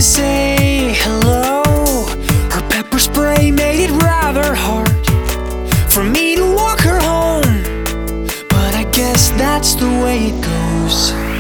say hello. Her pepper spray made it rather hard for me to walk her home, but I guess that's the way it goes.